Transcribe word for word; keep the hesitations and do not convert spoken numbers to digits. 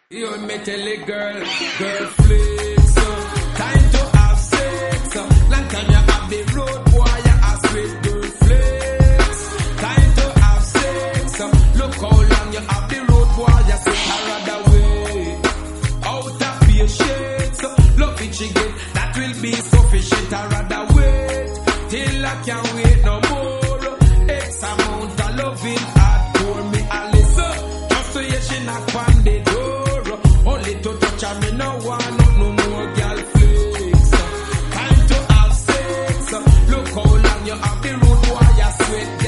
You me tell a girl, girl flex, time to have sex. Long time you have the road boy, you ask with girl flex. Time to have sex. Look how long you have the road boy, you sit her other way. Out of patience, love it she get, that will be sufficient. I rather wait till I can't wait no more. X amount of loving hard for me, Alice. Just so you she knock on the door. Only to touch and me no want no more girl flex. Time to have sex. Look how long you have the road while you sweat.